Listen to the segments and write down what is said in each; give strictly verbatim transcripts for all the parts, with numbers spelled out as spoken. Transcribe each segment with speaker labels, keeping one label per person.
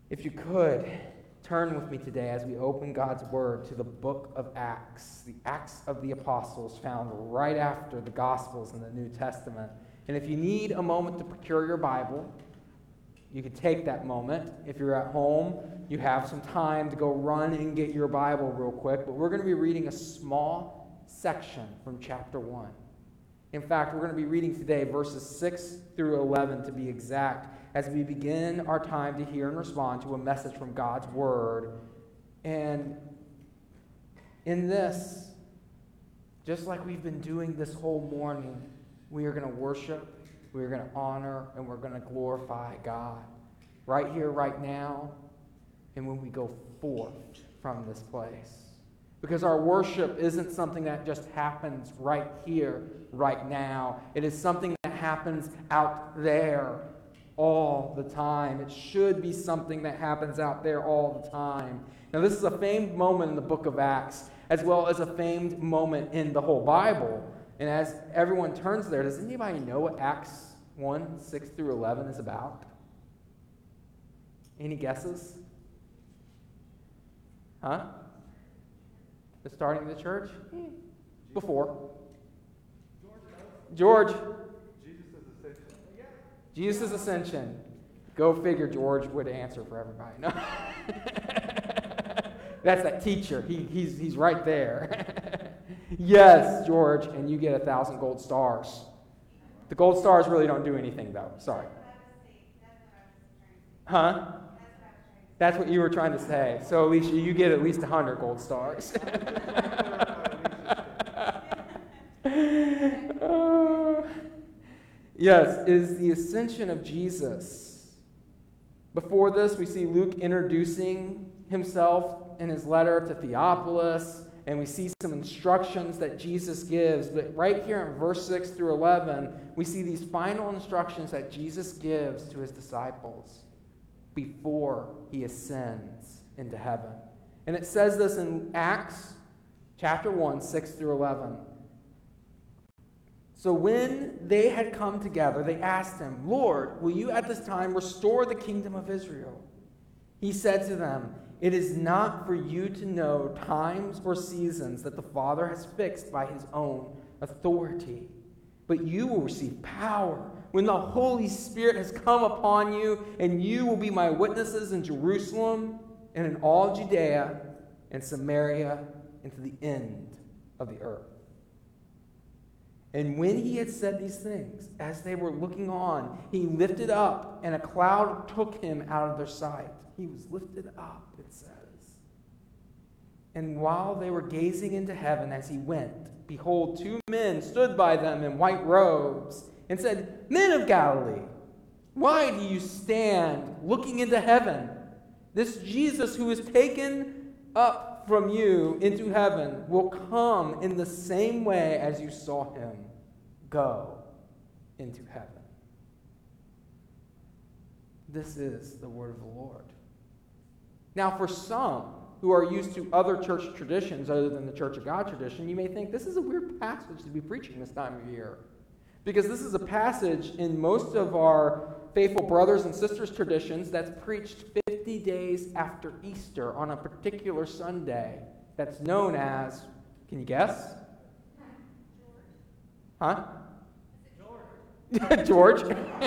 Speaker 1: If you could, turn with me today as we open God's Word to the book of Acts, the Acts of the Apostles found right after the Gospels in the New Testament. And if you need a moment to procure your Bible, you can take that moment. If you're at home, you have some time to go run and get your Bible real quick. But we're going to be reading a small section from chapter one. In fact, we're going to be reading today verses six through eleven to be exact, as we begin our time to hear and respond to a message from God's Word. And in this, just like we've been doing this whole morning, we are going to worship, we are going to honor, and we're going to glorify God right here, right now, and when we go forth from this place. Because our worship isn't something that just happens right here, right now. It is something that happens out there all the time. It should be something that happens out there all the time. Now, this is a famed moment in the book of Acts, as well as a famed moment in the whole Bible. And as everyone turns there, does anybody know what Acts one, six through eleven is about? Any guesses? Huh? The starting of the church? Before. George. Jesus' ascension. Go figure, George would answer for everybody. No. That's that teacher. He, he's, he's right there. Yes, George, and you get a thousand gold stars. The gold stars really don't do anything, though. Sorry. Huh? That's what you were trying to say. So, Alicia, you get at least a hundred gold stars. uh, yes, is the ascension of Jesus. Before this, we see Luke introducing himself in his letter to Theophilus, and we see some instructions that Jesus gives. But right here in verse six through eleven, we see these final instructions that Jesus gives to his disciples before he ascends into heaven. And it says this in Acts chapter one, six through eleven. So when they had come together, they asked him, "Lord, will you at this time restore the kingdom of Israel?" He said to them, "It is not for you to know times or seasons that the Father has fixed by his own authority, but you will receive power when the Holy Spirit has come upon you, and you will be my witnesses in Jerusalem and in all Judea and Samaria and to the end of the earth." And when he had said these things, as they were looking on, he lifted up, and a cloud took him out of their sight. He was lifted up, it says. And while they were gazing into heaven as he went, behold, two men stood by them in white robes and said, "Men of Galilee, why do you stand looking into heaven? This Jesus who is taken up from you into heaven will come in the same way as you saw him go into heaven." This is the word of the Lord. Now, for some who are used to other church traditions other than the Church of God tradition, you may think this is a weird passage to be preaching this time of year. Because this is a passage in most of our faithful brothers and sisters traditions that's preached fifty days after Easter on a particular Sunday that's known as, can you guess? Huh? George. George.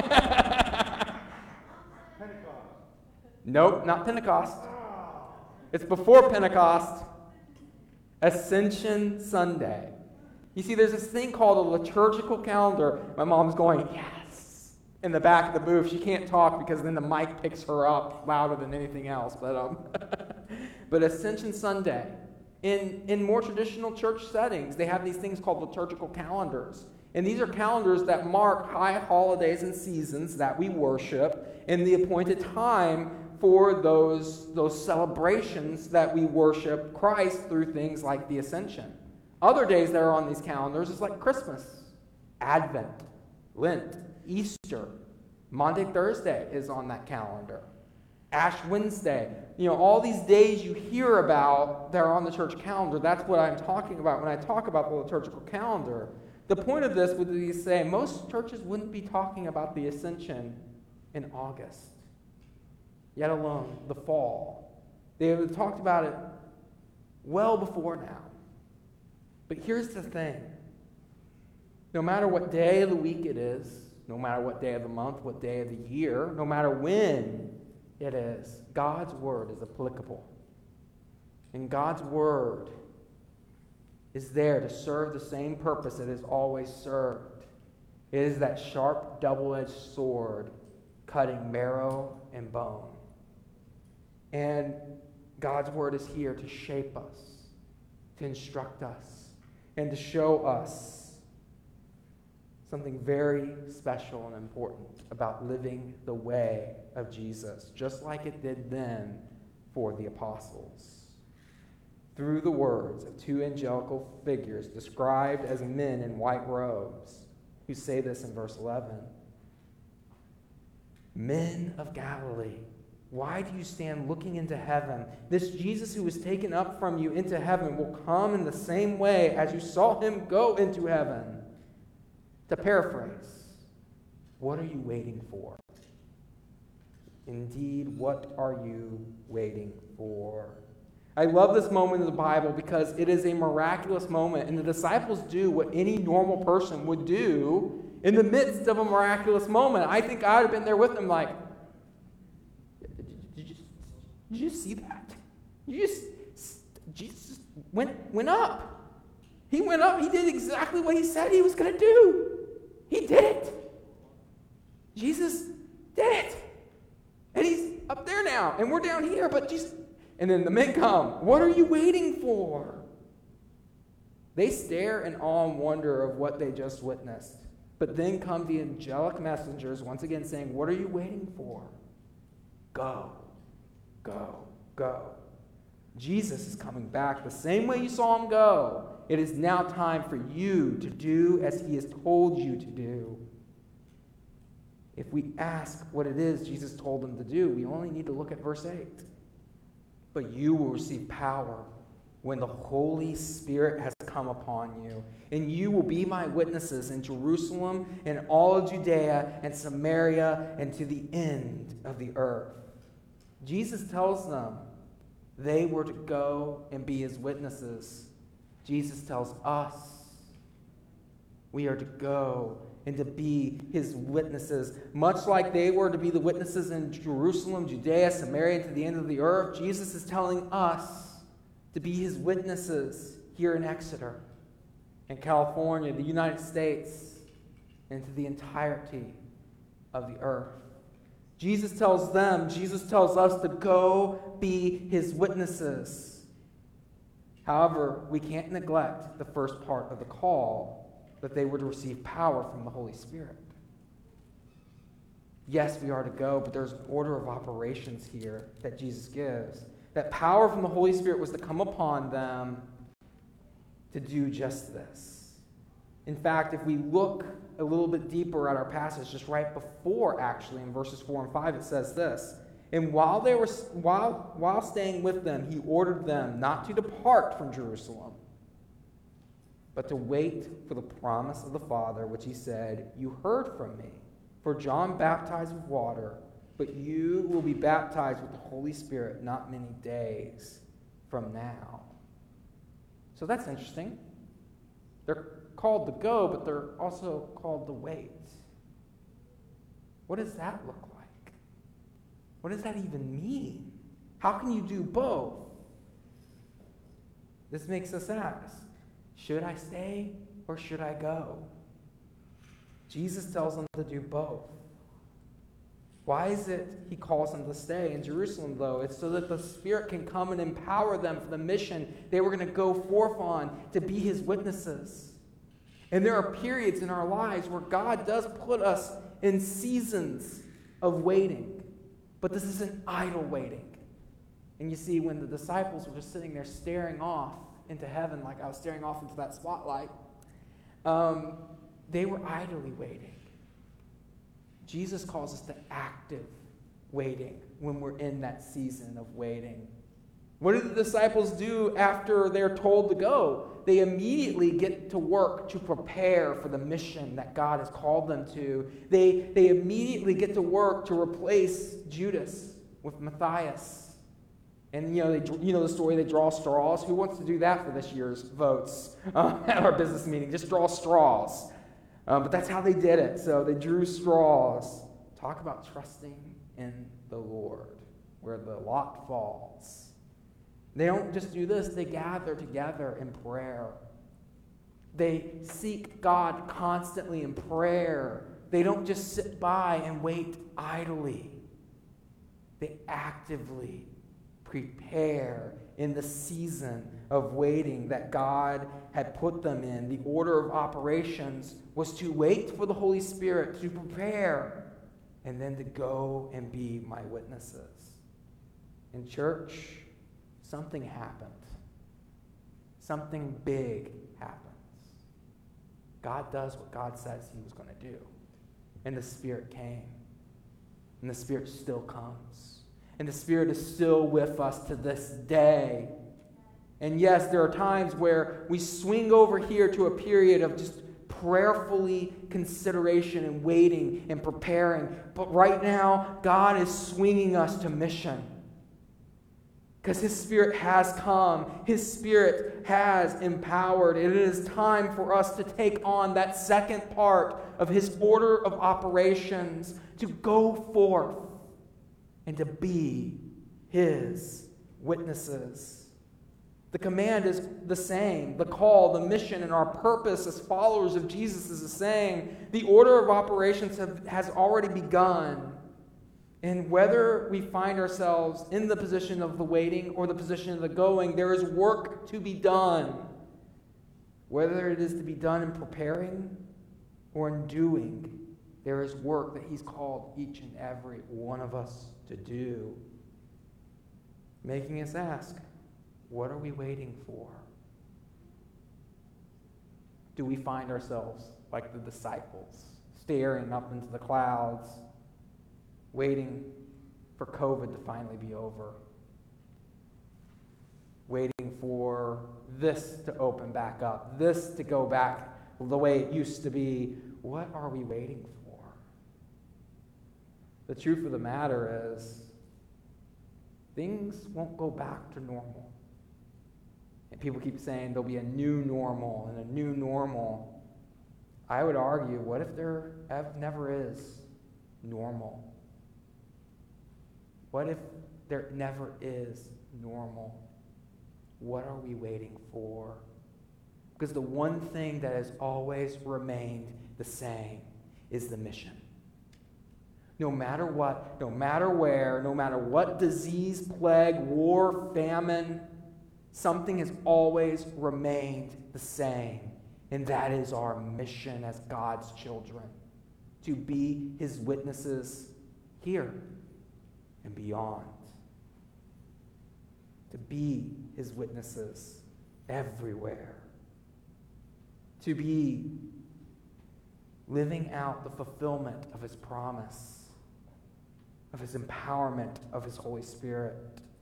Speaker 2: Pentecost.
Speaker 1: Nope, not Pentecost. It's before Pentecost. Ascension Sunday. You see, there's this thing called a liturgical calendar. My mom's going, yes, in the back of the booth. She can't talk because then the mic picks her up louder than anything else. But um, but Ascension Sunday. In, in more traditional church settings, they have these things called liturgical calendars. And these are calendars that mark high holidays and seasons that we worship in the appointed time for those, those celebrations that we worship Christ through things like the Ascension. Other days that are on these calendars is like Christmas, Advent, Lent, Easter. Monday, Thursday is on that calendar. Ash Wednesday. You know, all these days you hear about that are on the church calendar, that's what I'm talking about when I talk about the liturgical calendar. The point of this would be to say most churches wouldn't be talking about the Ascension in August. yet alone the fall. They have talked about it well before now. But here's the thing. No matter what day of the week it is, no matter what day of the month, what day of the year, no matter when it is, God's word is applicable. And God's word is there to serve the same purpose it has always served. It is that sharp, double-edged sword cutting marrow and bone. And God's word is here to shape us, to instruct us, and to show us something very special and important about living the way of Jesus, just like it did then for the apostles. Through the words of two angelical figures described as men in white robes, who say this in verse eleven. Men of Galilee, why do you stand looking into heaven? This Jesus who was taken up from you into heaven will come in the same way as you saw him go into heaven. To paraphrase, what are you waiting for? Indeed, what are you waiting for? I love this moment in the Bible because it is a miraculous moment, and the disciples do what any normal person would do in the midst of a miraculous moment. I think I would have been there with them like, did you, did you see that? You just, Jesus went, went up. He went up. He did exactly what he said he was going to do. He did it. Jesus did it. And he's up there now, and we're down here, but Jesus... And then the men come. What are you waiting for? They stare in awe and wonder of what they just witnessed. But then come the angelic messengers once again saying, what are you waiting for? Go, go, go. Jesus is coming back the same way you saw him go. It is now time for you to do as he has told you to do. If we ask what it is Jesus told them to do, we only need to look at verse eight. But you will receive power when the Holy Spirit has come upon you, and you will be my witnesses in Jerusalem and all of Judea and Samaria and to the end of the earth. Jesus tells them they were to go and be his witnesses. Jesus tells us we are to go and to be his witnesses. Much like they were to be the witnesses in Jerusalem, Judea, Samaria, and to the end of the earth, Jesus is telling us to be his witnesses here in Exeter, in California, the United States, and to the entirety of the earth. Jesus tells them, Jesus tells us to go be his witnesses. However, we can't neglect the first part of the call, that they were to receive power from the Holy Spirit. Yes, we are to go, but there's an order of operations here that Jesus gives. That power from the Holy Spirit was to come upon them to do just this. In fact, if we look a little bit deeper at our passage, just right before, actually, in verses four and five, it says this. And while they were while while staying with them, he ordered them not to depart from Jerusalem, but to wait for the promise of the Father, which he said, you heard from me. For John baptized with water, but you will be baptized with the Holy Spirit not many days from now. So that's interesting. They're called to go, but they're also called to wait. What does that look like? What does that even mean? How can you do both? This makes us ask, should I stay or should I go? Jesus tells them to do both. Why is it he calls them to stay in Jerusalem, though? It's so that the Spirit can come and empower them for the mission they were going to go forth on to be his witnesses. And there are periods in our lives where God does put us in seasons of waiting. But this isn't idle waiting. And you see, when the disciples were just sitting there staring off into heaven like I was staring off into that spotlight, um, they were idly waiting. Jesus calls us to active waiting when we're in that season of waiting. What do the disciples do after they're told to go? They immediately get to work to prepare for the mission that God has called them to. They, they immediately get to work to replace Judas. with Matthias. And, you know, they, you know the story, they draw straws. Who wants to do that for this year's votes uh, at our business meeting? Just draw straws. Um, but that's how they did it. So they drew straws. Talk about trusting in the Lord, where the lot falls. They don't just do this, they gather together in prayer. They seek God constantly in prayer. They don't just sit by and wait idly. They actively prepare in the season of waiting that God had put them in. The order of operations was to wait for the Holy Spirit, to prepare, and then to go and be my witnesses. In church, something happened. Something big happens. God does what God says he was going to do. And the Spirit came. And the Spirit still comes. And the Spirit is still with us to this day. And yes, there are times where we swing over here to a period of just prayerfully consideration and waiting and preparing. But right now, God is swinging us to mission. Because his Spirit has come. His Spirit has empowered. And it is time for us to take on that second part of his order of operations, to go forth and to be his witnesses. The command is the same. The call, the mission, and our purpose as followers of Jesus is the same. The order of operations have, has already begun. And whether we find ourselves in the position of the waiting or the position of the going, there is work to be done. Whether it is to be done in preparing or in doing, there is work that he's called each and every one of us to do. Making us ask, what are we waiting for? Do we find ourselves like the disciples, staring up into the clouds, waiting for COVID to finally be over, waiting for this to open back up, this to go back the way it used to be? What are we waiting for? The truth of the matter is, things won't go back to normal. And people keep saying there'll be a new normal and a new normal. I would argue, what if there never is normal? What if there never is normal? What are we waiting for? Because the one thing that has always remained the same is the mission. No matter what, no matter where, no matter what disease, plague, war, famine, something has always remained the same. And that is our mission as God's children, to be his witnesses here and beyond. To be his witnesses everywhere. To be living out the fulfillment of his promise, of his empowerment of his Holy Spirit.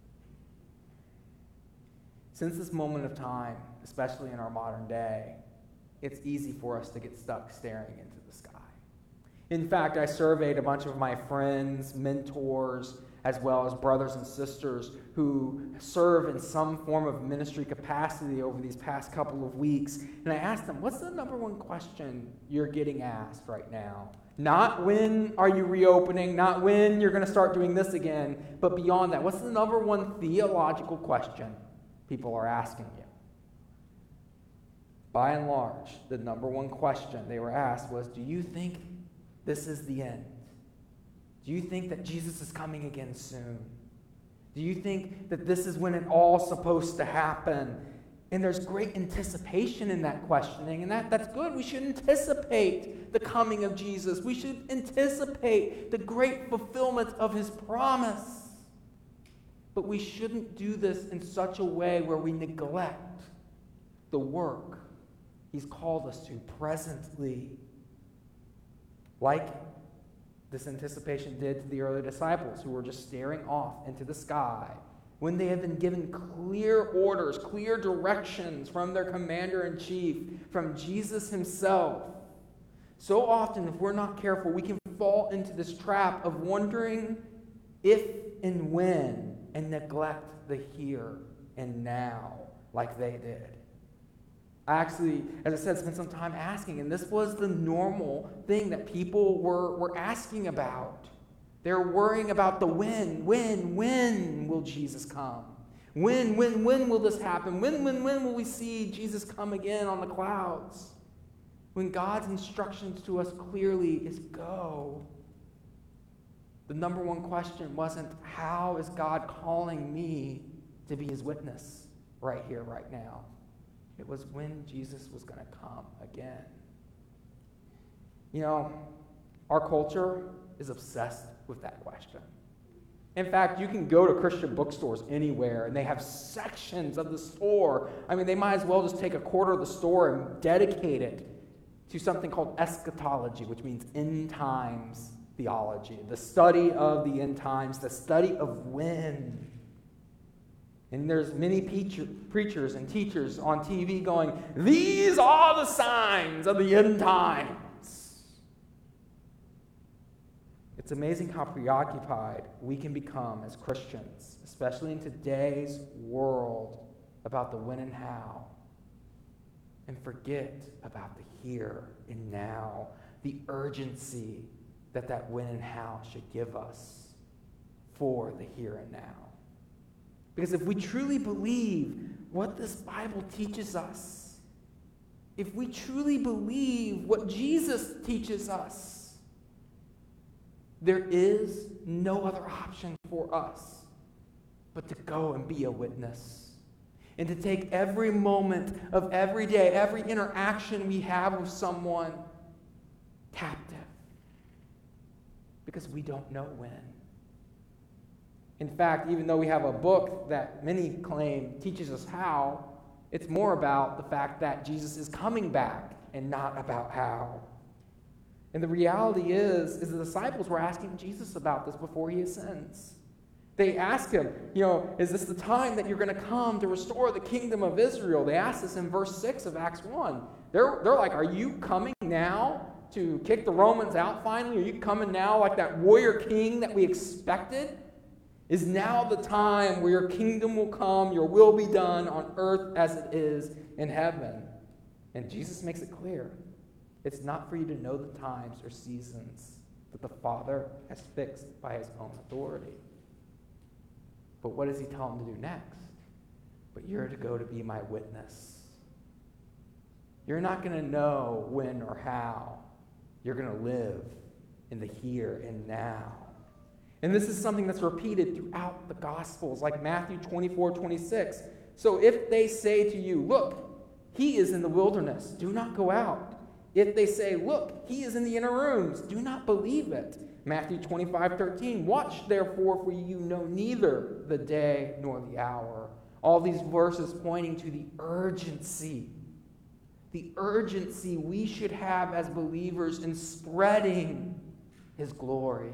Speaker 1: Since this moment of time, especially in our modern day, it's easy for us to get stuck staring into the sky. In fact, I surveyed a bunch of my friends, mentors, as well as brothers and sisters who serve in some form of ministry capacity over these past couple of weeks. And I asked them, what's the number one question you're getting asked right now? Not when are you reopening, not when you're going to start doing this again, but beyond that. What's the number one theological question people are asking you? By and large, the number one question they were asked was, do you think this is the end? Do you think that Jesus is coming again soon? Do you think that this is when it all's supposed to happen? And there's great anticipation in that questioning, and that, that's good. We should anticipate the coming of Jesus. We should anticipate the great fulfillment of his promise. But we shouldn't do this in such a way where we neglect the work he's called us to presently. Like this anticipation did to the early disciples who were just staring off into the sky when they had been given clear orders, clear directions from their commander-in-chief, from Jesus himself. So often, if we're not careful, we can fall into this trap of wondering if and when and neglect the here and now like they did. I actually, as I said, spent some time asking, and this was the normal thing that people were, were asking about. They're worrying about the when, when, when will Jesus come? When, when, when will this happen? When, when, when will we see Jesus come again on the clouds? When God's instructions to us clearly is go. The number one question wasn't, how is God calling me to be his witness right here, right now? It was when Jesus was going to come again. You know, our culture is obsessed with that question. In fact, you can go to Christian bookstores anywhere, and they have sections of the store. I mean, they might as well just take a quarter of the store and dedicate it to something called eschatology, which means end times theology, the study of the end times, the study of when. And there's many preacher, preachers and teachers on T V going, these are the signs of the end times. It's amazing how preoccupied we can become as Christians, especially in today's world, about the when and how, and forget about the here and now, the urgency that that when and how should give us for the here and now. Because if we truly believe what this Bible teaches us, if we truly believe what Jesus teaches us, there is no other option for us but to go and be a witness and to take every moment of every day, every interaction we have with someone captive. Because we don't know when. In fact, even though we have a book that many claim teaches us how, it's more about the fact that Jesus is coming back and not about how. And the reality is, is the disciples were asking Jesus about this before he ascends. They asked him, you know, is this the time that you're going to come to restore the kingdom of Israel? They asked this in verse six of Acts one. They're, they're like, are you coming now to kick the Romans out finally? Are you coming now like that warrior king that we expected? Is now the time where your kingdom will come, your will be done on earth as it is in heaven? And Jesus makes it clear. It's not for you to know the times or seasons that the Father has fixed by his own authority. But what does he tell him to do next? But you're to go to be my witness. You're not going to know when or how. You're going to live in the here and now. And this is something that's repeated throughout the Gospels, like Matthew twenty-four, twenty-six. So if they say to you, look, he is in the wilderness, do not go out. If they say, look, he is in the inner rooms, do not believe it. Matthew twenty-five, thirteen. Watch therefore, for you know neither the day nor the hour. All these verses pointing to the urgency, the urgency we should have as believers in spreading his glory,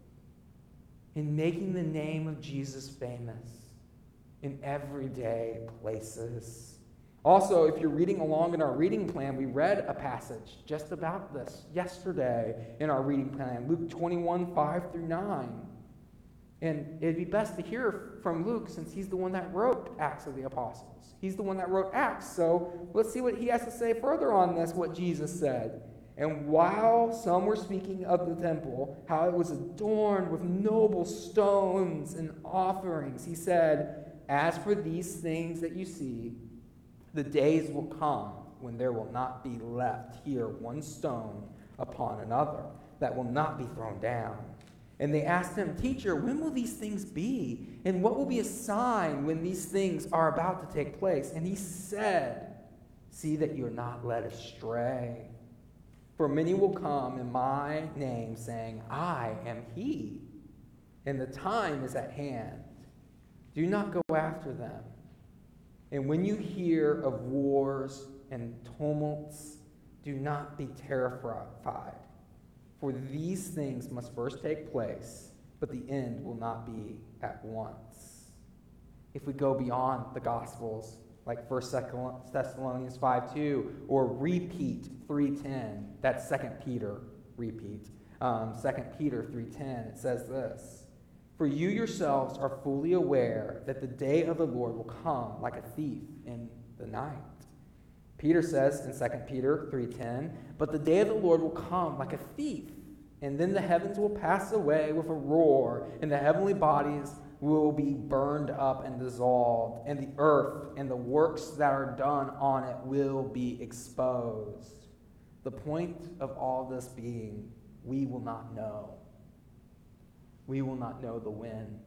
Speaker 1: in making the name of Jesus famous in everyday places. Also, if you're reading along in our reading plan, we read a passage just about this yesterday in our reading plan, Luke twenty-one, five through nine. And it'd be best to hear from Luke since he's the one that wrote Acts of the Apostles. He's the one that wrote Acts. So let's see what he has to say further on this, what Jesus said. And while some were speaking of the temple, how it was adorned with noble stones and offerings, he said, as for these things that you see, the days will come when there will not be left here one stone upon another that will not be thrown down. And they asked him, Teacher, when will these things be? And what will be a sign when these things are about to take place? And he said, see that you are not led astray. For many will come in my name, saying, I am he, and the time is at hand. Do not go after them. And when you hear of wars and tumults, do not be terrified. For these things must first take place, but the end will not be at once. If we go beyond the Gospels, like First Thessalonians five two, or repeat three ten, that's Second Peter repeat. Um, Second Peter three ten, it says this, For you yourselves are fully aware that the day of the Lord will come like a thief in the night. Peter says in Second Peter three ten, but the day of the Lord will come like a thief, and then the heavens will pass away with a roar, and the heavenly bodies will be burned up and dissolved, and the earth and the works that are done on it will be exposed. The point of all this being, we will not know. We will not know the when.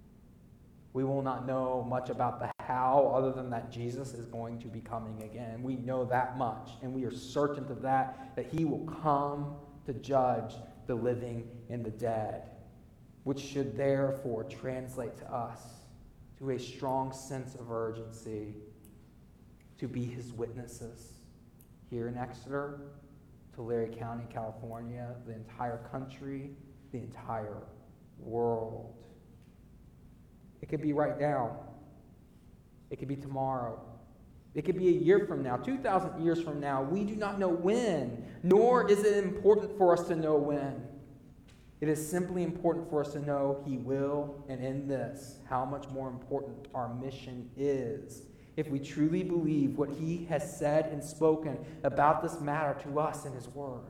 Speaker 1: We will not know much about the how, other than that Jesus is going to be coming again. We know that much, and we are certain of that, that he will come to judge the living and the dead, which should therefore translate to us to a strong sense of urgency to be his witnesses here in Exeter, Tulare County, California, the entire country, the entire world. It could be right now. It could be tomorrow. It could be a year from now, two thousand years from now. We do not know when, nor is it important for us to know when. It is simply important for us to know he will, and in this, how much more important our mission is if we truly believe what he has said and spoken about this matter to us in his word.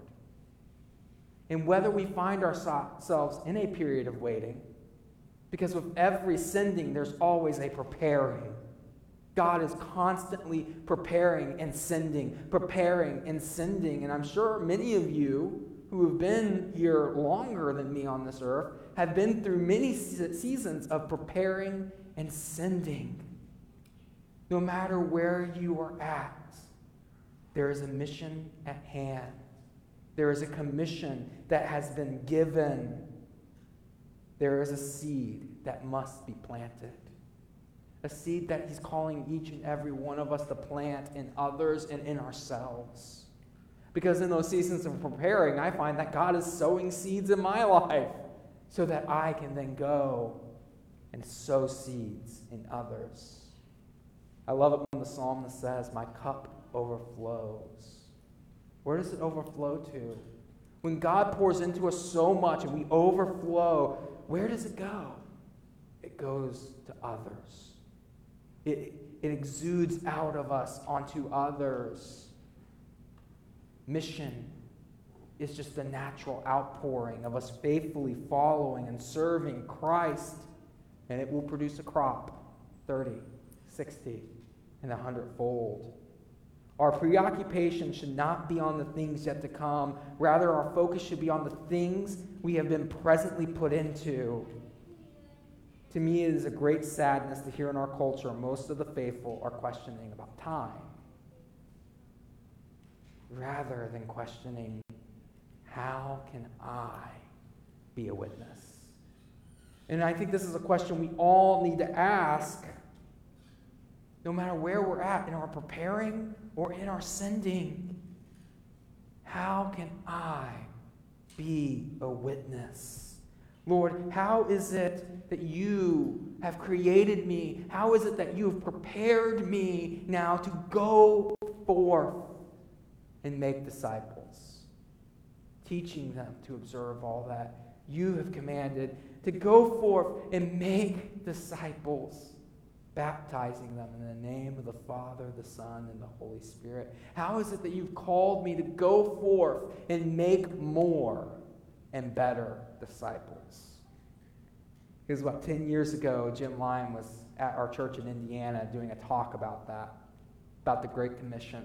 Speaker 1: And whether we find ourselves in a period of waiting, because with every sending, there's always a preparing. God is constantly preparing and sending, preparing and sending. And I'm sure many of you who have been here longer than me on this earth have been through many seasons of preparing and sending. No matter where you are at, there is a mission at hand. There is a commission that has been given. There is a seed that must be planted. A seed that he's calling each and every one of us to plant in others and in ourselves. Because in those seasons of preparing, I find that God is sowing seeds in my life so that I can then go and sow seeds in others. I love it when the psalmist says, my cup overflows. Where does it overflow to? When God pours into us so much and we overflow, where does it go? It goes to others. It, it exudes out of us onto others. Mission is just the natural outpouring of us faithfully following and serving Christ, and it will produce a crop, thirty, sixty, and a hundredfold. Our preoccupation should not be on the things yet to come. Rather, our focus should be on the things we have been presently put into. To me, it is a great sadness to hear in our culture most of the faithful are questioning about time, rather than questioning, how can I be a witness? And I think this is a question we all need to ask, no matter where we're at, in our preparing or in our sending. How can I be a witness? Lord, how is it that you have created me? How is it that you have prepared me now to go forth and make disciples, teaching them to observe all that you have commanded, to go forth and make disciples, baptizing them in the name of the Father, the Son, and the Holy Spirit? How is it that you've called me to go forth and make more and better disciples? Because about ten years ago, Jim Lyon was at our church in Indiana doing a talk about that, about the Great Commission.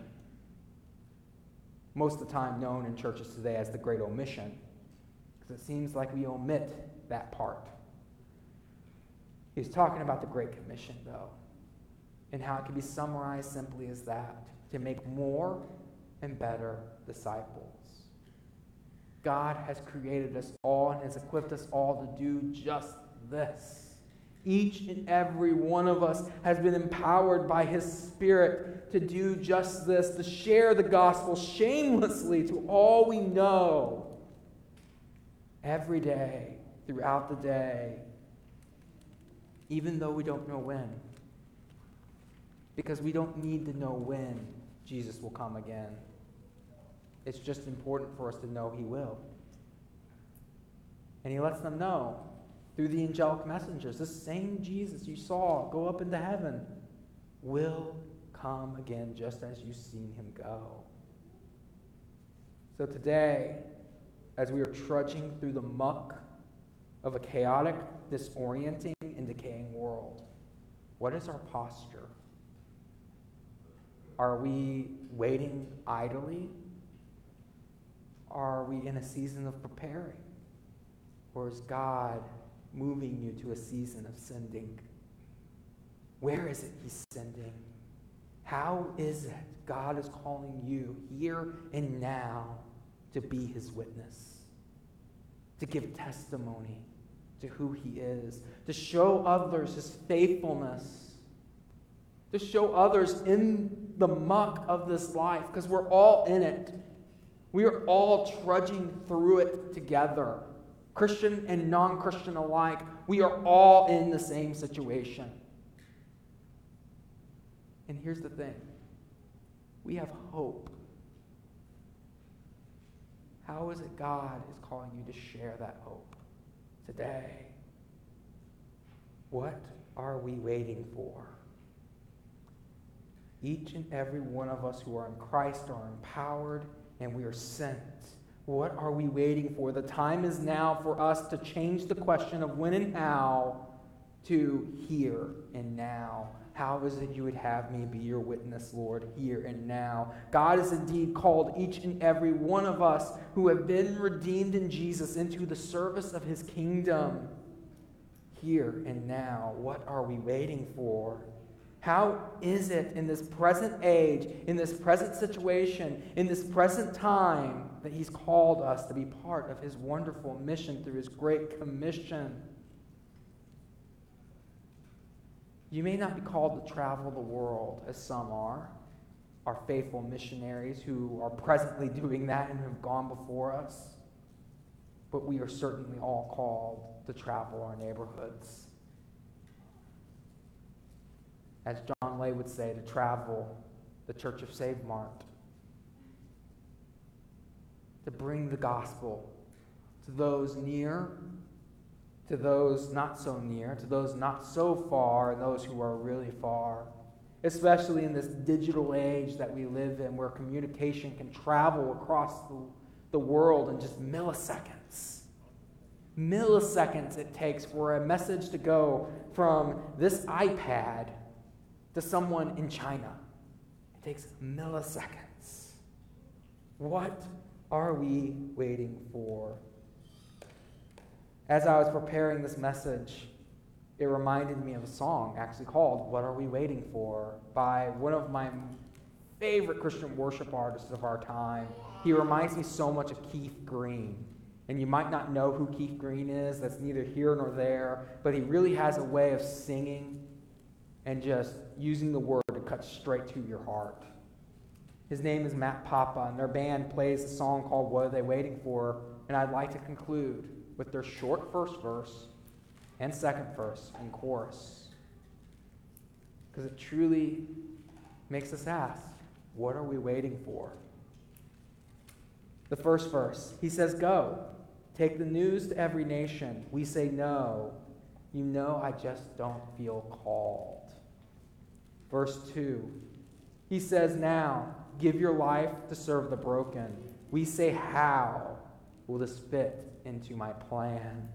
Speaker 1: Most of the time known in churches today as the Great Omission, because it seems like we omit that part. He's talking about the Great Commission, though, and how it can be summarized simply as that, to make more and better disciples. God has created us all and has equipped us all to do just this. Each and every one of us has been empowered by his Spirit to do just this, to share the gospel shamelessly to all we know every day, throughout the day, even though we don't know when. Because we don't need to know when Jesus will come again. It's just important for us to know he will. And he lets them know through the angelic messengers. This same Jesus you saw go up into heaven will come again just as you've seen him go. So today, as we are trudging through the muck of a chaotic, disorienting, and decaying world, what is our posture? Are we waiting idly? Are we in a season of preparing? Or is God moving you to a season of sending? Where is it he's sending? How is it God is calling you here and now to be his witness, to give testimony to who he is, to show others his faithfulness, to show others in the muck of this life, because we're all in it. We are all trudging through it together, Christian and non-Christian alike. We are all in the same situation. And here's the thing. We have hope. How is it God is calling you to share that hope today? What are we waiting for? Each and every one of us who are in Christ are empowered and we are sent. What are we waiting for? The time is now for us to change the question of when and how to here and now. How is it you would have me be your witness, Lord, here and now? God has indeed called each and every one of us who have been redeemed in Jesus into the service of his kingdom. Here and now, what are we waiting for? How is it in this present age, in this present situation, in this present time, that he's called us to be part of his wonderful mission through his great commission? You may not be called to travel the world, as some are, our faithful missionaries who are presently doing that and have gone before us. But we are certainly all called to travel our neighborhoods. As John Lay would say, to travel the Church of Save Mart. To bring the gospel to those near, to those not so near, to those not so far, and those who are really far. Especially in this digital age that we live in, where communication can travel across the, the world in just milliseconds. Milliseconds it takes for a message to go from this iPad to someone in China. It takes milliseconds. What are we waiting for? As I was preparing this message, it reminded me of a song actually called What Are We Waiting For? By one of my favorite Christian worship artists of our time. He reminds me so much of Keith Green. And you might not know who Keith Green is. That's neither here nor there. But he really has a way of singing and just using the word to cut straight to your heart. His name is Matt Papa, and their band plays a song called What Are They Waiting For? And I'd like to conclude with their short first verse and second verse and chorus. Because it truly makes us ask, what are we waiting for? The first verse, he says, go, take the news to every nation. We say no. You know I just don't feel called. Verse two, he says, now, give your life to serve the broken. We say, how will this fit into my plans?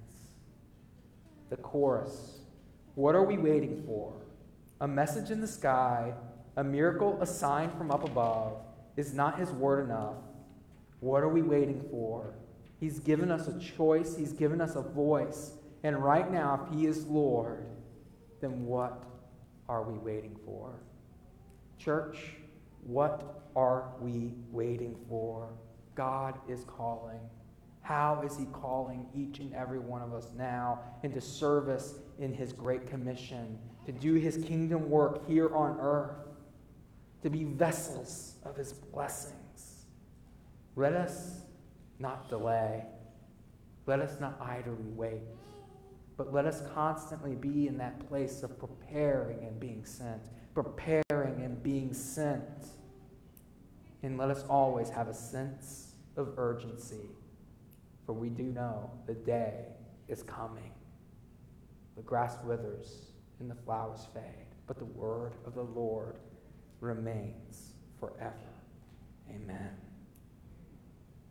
Speaker 1: The chorus, what are we waiting for? A message in the sky, a miracle, a sign from up above. Is not his word enough? What are we waiting for? He's given us a choice. He's given us a voice. And right now, if he is Lord, then what are we waiting for? Church, what are we waiting for? God is calling. How is he calling each and every one of us now into service in his great commission, to do his kingdom work here on earth, to be vessels of his blessings? Let us not delay. Let us not idly wait. But let us constantly be in that place of preparing and being sent. Preparing and being sent. And let us always have a sense of urgency. For we do know the day is coming. The grass withers and the flowers fade, but the word of the Lord remains forever. Amen.